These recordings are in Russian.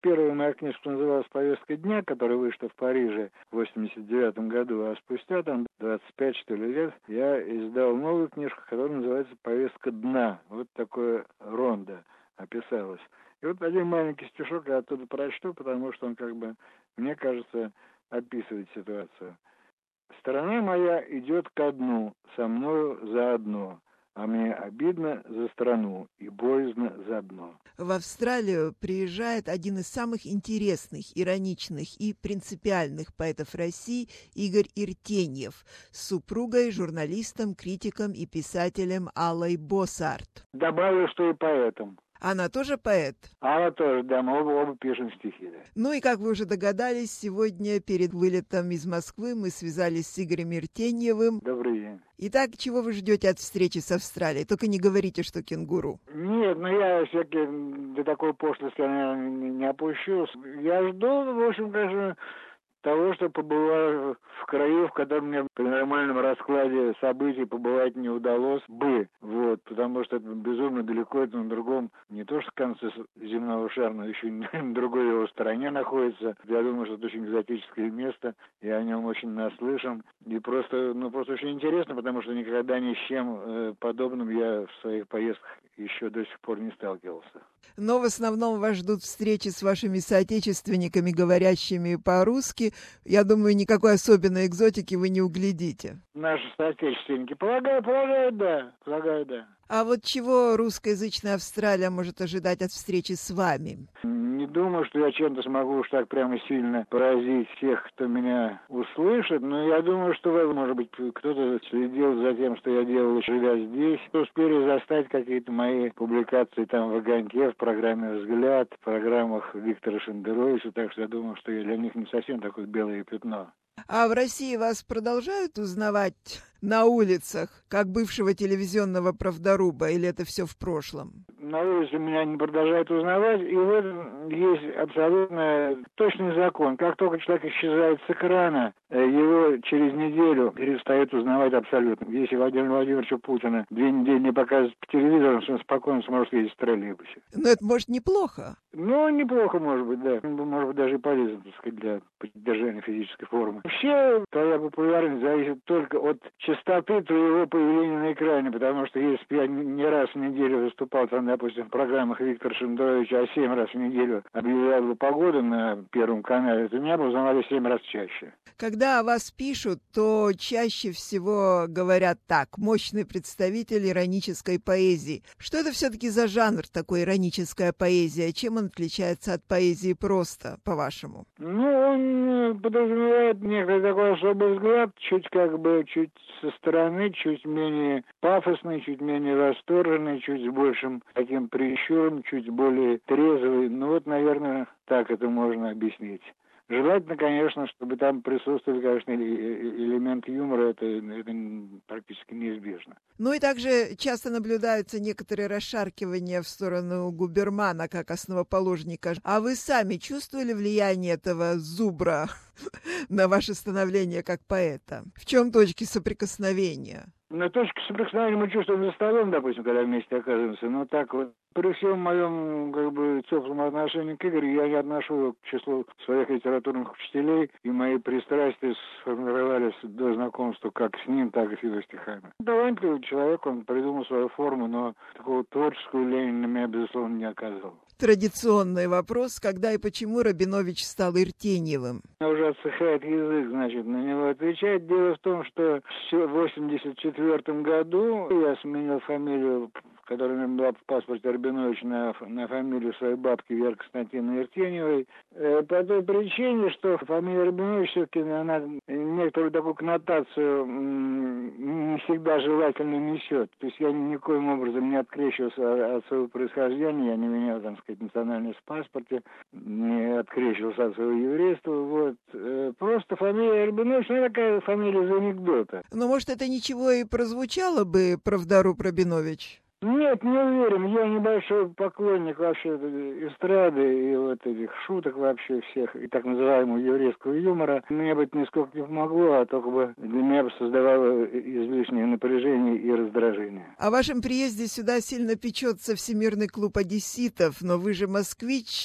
Первая моя книжка называлась «Повестка дня», которая вышла в Париже в 89 году, а спустя там 25, что ли, лет я издал новую книжку, которая называется «Повестка дна». Вот такое рондо описалось. И вот один маленький стишок я оттуда прочту, потому что он, как бы, мне кажется, описывает ситуацию. «Страна моя идет ко дну, со мною заодно, а мне обидно за страну и боязно за дно». В Австралию приезжает один из самых интересных, ироничных и принципиальных поэтов России Игорь Иртеньев с супругой, журналистом, критиком и писателем Аллой Боссарт. Добавлю, что и поэтом. Она тоже поэт? Она тоже, да, мы оба пишем стихи. Да. Ну и, как вы уже догадались, сегодня перед вылетом из Москвы мы связались с Игорем Иртеньевым. Добрый день. Итак, чего вы ждете от встречи с Австралией? Только не говорите, что кенгуру. Нет, я все-таки до такой пошлости не опущусь. Я жду, в общем, конечно, того, что побываю в краю, в котором мне при нормальном раскладе событий побывать не удалось бы. Вот, потому что это безумно далеко, это на другом, не то что конце земного шара, но еще на другой его стороне находится. Я думаю, что это очень экзотическое место, и о нем очень наслышан. И просто очень интересно, потому что никогда ни с чем подобным я в своих поездках еще до сих пор не сталкивался. Но в основном вас ждут встречи с вашими соотечественниками, говорящими по-русски. Я думаю, никакой особенной экзотики вы не углядите. Наши соотечественники, полагаю, да. А вот чего русскоязычная Австралия может ожидать от встречи с вами? Не думаю, что я чем-то смогу уж так прямо сильно поразить всех, кто меня услышит, но я думаю, что, может быть, кто-то следил за тем, что я делал, живя здесь. Успели застать какие-то мои публикации там в «Огоньке», в программе «Взгляд», в программах Виктора Шендеровича, так что я думаю, что я для них не совсем такое белое пятно. А в России вас продолжают узнавать на улицах, как бывшего телевизионного правдоруба, или это все в прошлом? На улице меня не продолжают узнавать, и в этом есть абсолютно точный закон. Как только человек исчезает с экрана, его через неделю перестают узнавать абсолютно. Если Владимира Владимировича Путина 2 недели не показывают по телевизору, он спокойно сможет ездить в троллейбусе. Но это, может, неплохо? Неплохо, может быть, да. Может быть, даже и полезно, так сказать, для поддержания физической формы. Вообще, твоя популярность зависит только от частоты твоего появления на экране, потому что если бы я не раз в неделю выступал, там, допустим, в программах Виктора Шендеровича, а 7 раз в неделю объявлял бы погоду на Первом канале, то меня бы узнавали 7 раз чаще. Когда о вас пишут, то чаще всего говорят так: мощный представитель иронической поэзии. Что это все-таки за жанр такой, ироническая поэзия? Чем он отличается от поэзии просто, по-вашему? Он подразумевает некий такой особый взгляд, чуть со стороны, чуть менее пафосный, чуть менее восторженный, чуть с большим таким прищуром, чуть более трезвый. Наверное, так это можно объяснить. Желательно, конечно, чтобы там присутствовали, конечно, элемент юмора, это практически неизбежно. И также часто наблюдаются некоторые расшаркивания в сторону Губермана как основоположника. А вы сами чувствовали влияние этого зубра на ваше становление как поэта? В чем точки соприкосновения? На точке соприкосновения мы чувствуем за столом, допустим, когда вместе оказываемся. Но так вот, при всем моем, теплом отношении к Игорю, я не отношу его к числу своих литературных учителей, и мои пристрастия сформировались до знакомства как с ним, так и с его стихами. Талантливый человек, он придумал свою форму, но такого творческого влияния на меня, безусловно, не оказывал. Традиционный вопрос: когда и почему Рабинович стал Иртеньевым? Уже отсыхает язык, на него отвечать. Дело в том, что в 1984 году я сменил фамилию, которая у меня была в паспорте Рабинович, на фамилию своей бабки Веры Константиновны Иртеньевой. По той причине, что фамилия Рабинович все-таки она некоторую такую коннотацию не всегда желательно несет. То есть я никоим образом не открещивался от своего происхождения, я не менял, национальность в паспорте, не открещивался от своего еврейства. Просто фамилия Рабинович, такая фамилия из анекдота. Но, может, это ничего и прозвучало бы, правдоруб Рабинович? Нет, не уверен. Я небольшой поклонник вообще эстрады и этих шуток вообще всех, и так называемого еврейского юмора. Мне бы это нисколько не помогло, а только бы для меня бы создавало излишнее напряжение и раздражение. О вашем приезде сюда сильно печется Всемирный клуб одесситов, но вы же москвич.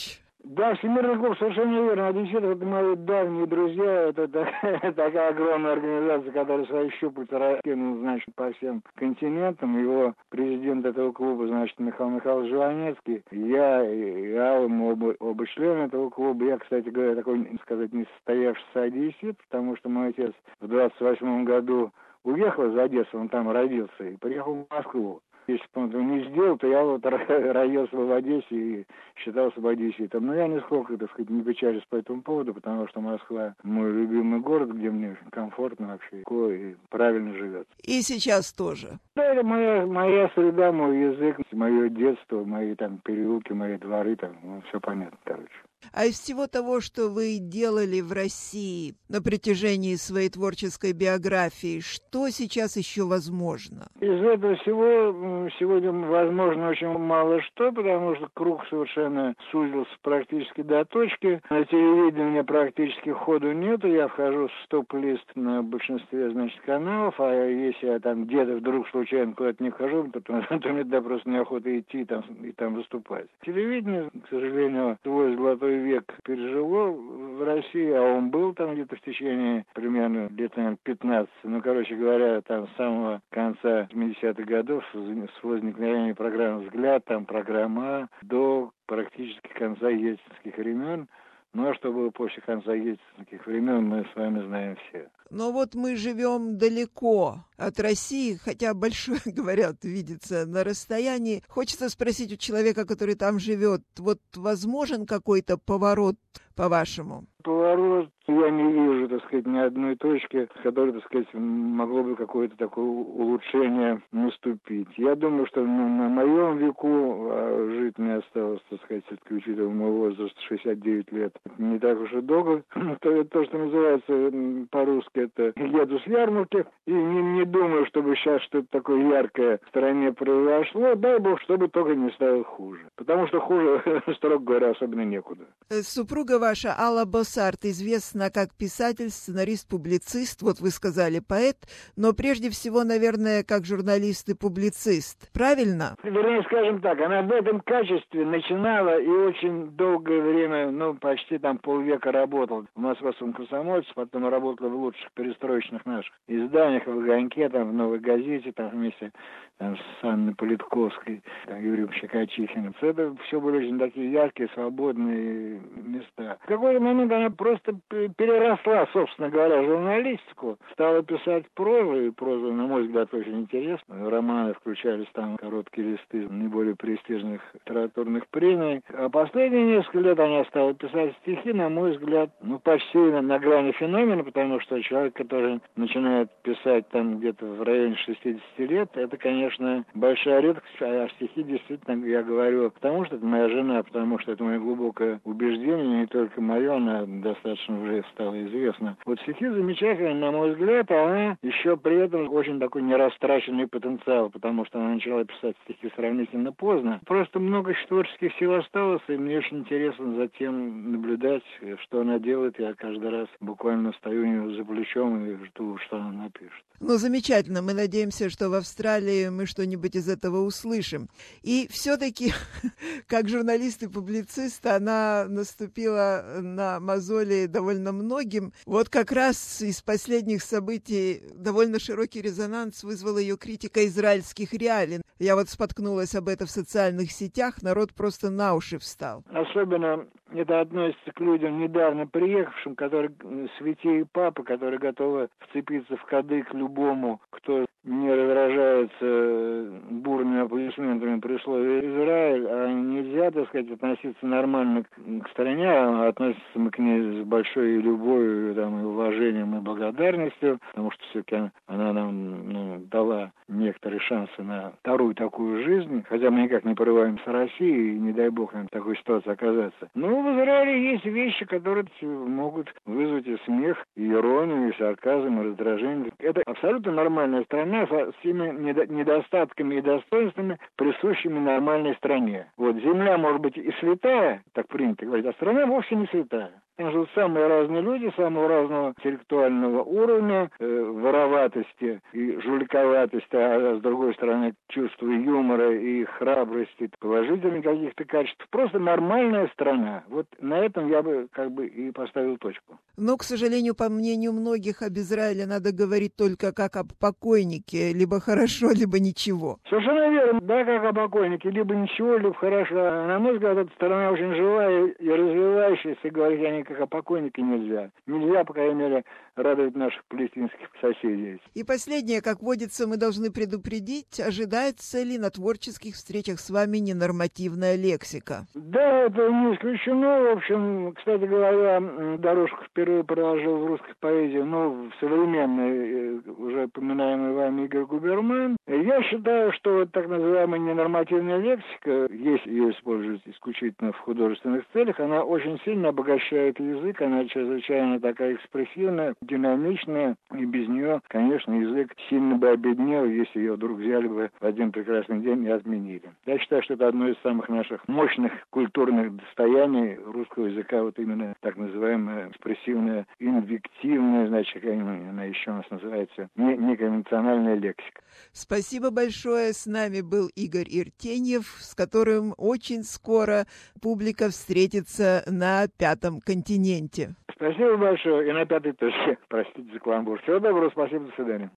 Да, Всемирный клуб, совершенно верно. Одесситы — это мои давние друзья. Это такая огромная организация, которая свои щупальца раскинула, значит, по всем континентам. Его президент этого клуба, значит, Михаил Михайлович Жванецкий. Я и Алла, мы оба члены этого клуба. Я, кстати говоря, такой, сказать, не состоявшийся одессит, потому что мой отец в 28-м году уехал из Одессы, он там родился, и приехал в Москву. Если бы он этого не сделал, то я вот родился бы в Одессе и считался бы одесситом. Но я нисколько, так сказать, не печалюсь по этому поводу, потому что Москва — мой любимый город, где мне очень комфортно вообще и правильно живется. И сейчас тоже. Да, это моя среда, мой язык, мое детство, мои там переулки, мои дворы, там, ну, все понятно, короче. А из всего того, что вы делали в России на протяжении своей творческой биографии, что сейчас еще возможно? Из этого всего сегодня возможно очень мало что, потому что круг совершенно сузился практически до точки. На телевидении у меня практически ходу нету. Я вхожу в стоп-лист на большинстве, значит, каналов, а если я там где-то вдруг случайно куда-то не вхожу, то мне да, просто неохота идти и там выступать. Телевидение, к сожалению, свой золотой век пережило в России, а он был там где-то в течение примерно лет, наверное, 15. Ну, короче говоря, там с самого конца 70-х годов, с возникновения программы «Взгляд», там программа до практически конца ельцинских времен. Ну, а что было после конца ельцинских времен, мы с вами знаем все. Но вот мы живем далеко от России, хотя большой, говорят, видится на расстоянии. Хочется спросить у человека, который там живет, вот возможен какой-то поворот, по-вашему? Поворот я не вижу, так сказать, ни одной точки, с которой, так сказать, могло бы какое-то такое улучшение наступить. Я думаю, что на моем веку, жить мне осталось, так сказать, все-таки, учитывая мой возраст 69 лет, не так уж и долго. То, что называется по-русски, это еду с ярмарки, и не думаю, чтобы сейчас что-то такое яркое в стране произошло. Дай бог, чтобы только не стало хуже. Потому что хуже, строго говоря, особенно некуда. Супруга ваша, Алла Боссарт, известна как писатель, сценарист, публицист, вот вы сказали поэт, но прежде всего, наверное, как журналист и публицист. Правильно? Вернее, скажем так, она в этом качестве начинала и очень долгое время, ну, почти там полвека работала в Московском комсомольце, потом работала в лучших перестроечных наших изданиях, в «Огоньке», там, в «Новой газете», там, вместе там, с Анной Политковской, там, Юрием Щекочихиным. Это все были очень такие яркие, свободные места. В какой-то момент она просто переросла, собственно говоря, журналистику, стала писать прозу, и проза, на мой взгляд, очень интересна. Романы включались там, короткие листы наиболее престижных литературных премий. А последние несколько лет она стала писать стихи, на мой взгляд, ну, почти на грани феномена, потому что человек, который начинает писать там где-то в районе 60 лет, это, конечно, большая редкость, а стихи действительно, я говорю, потому что это моя жена, потому что это мое глубокое убеждение, не только мое, она достаточно уже стало известно. Вот стихи замечательные, на мой взгляд, а она еще при этом очень такой нерастраченный потенциал, потому что она начала писать стихи сравнительно поздно. Просто много творческих сил осталось, и мне очень интересно затем наблюдать, что она делает. Я каждый раз буквально стою у нее за плечом и жду, что она напишет. Ну, замечательно. Мы надеемся, что в Австралии мы что-нибудь из этого услышим. И все-таки, как журналист и публицист, она наступила на мозоли довольно многим. Вот как раз из последних событий довольно широкий резонанс вызвала ее критика израильских реалий. Я вот споткнулась об этом в социальных сетях, народ просто на уши встал. Особенно это относится к людям, недавно приехавшим, которые святые папы, которые готовы вцепиться в кадык любому, кто не раздражается бурными аплодисментами при слове «Израиль», а нельзя, так сказать, относиться нормально к стране, а относиться мы к ней с большой любовью, там, и уважением, и благодарностью, потому что все-таки она нам дала некоторые шансы на вторую такую жизнь, хотя мы никак не порываемся России, и не дай бог нам в такой ситуации оказаться. Но в Израиле есть вещи, которые могут вызвать и смех, и иронию, и сарказм, и раздражение. Это абсолютно нормальная страна с всеми недостатками и достоинствами, присущими нормальной стране. Вот земля может быть и святая, так принято говорить, а страна вовсе не святая. Там живут самые разные люди, самого разного интеллектуального уровня, вороватости и жуликоватости, а с другой стороны чувство юмора и храбрости, положительных каких-то качеств. Просто нормальная страна. Вот на этом я бы и поставил точку. Но, к сожалению, по мнению многих, об Израиле надо говорить только как об покойнике, либо хорошо, либо ничего. Совершенно верно. Да, как о покойнике. Либо ничего, либо хорошо. На мой взгляд, эта страна очень живая и развивающаяся, и говорить о ней как о покойнике нельзя. Нельзя, по крайней мере, радовать наших палестинских соседей. И последнее, как водится, мы должны предупредить, ожидается ли на творческих встречах с вами ненормативная лексика? Да, это не исключено. В общем, кстати говоря, дорожку впервые проложил в русской поэзии, в современной, уже упоминаемый вами Игорь Губерман. Я считаю, что вот так называемая ненормативная лексика, если ее использовать исключительно в художественных целях, она очень сильно обогащает язык, она чрезвычайно такая экспрессивная, динамичная, и без нее, конечно, язык сильно бы обеднел, если ее вдруг взяли бы в один прекрасный день и отменили. Я считаю, что это одно из самых наших мощных культурных достояний русского языка, вот именно так называемая экспрессивная, инвективная, значит, какая она еще у нас называется, неконвенциональная лексика. Спасибо большое. С нами был Игорь Иртеньев, с которым очень скоро публика встретится на Пятом континенте. Спасибо большое. И на Пятой тоже. Простите за каламбур. Всего доброго. Спасибо. До свидания.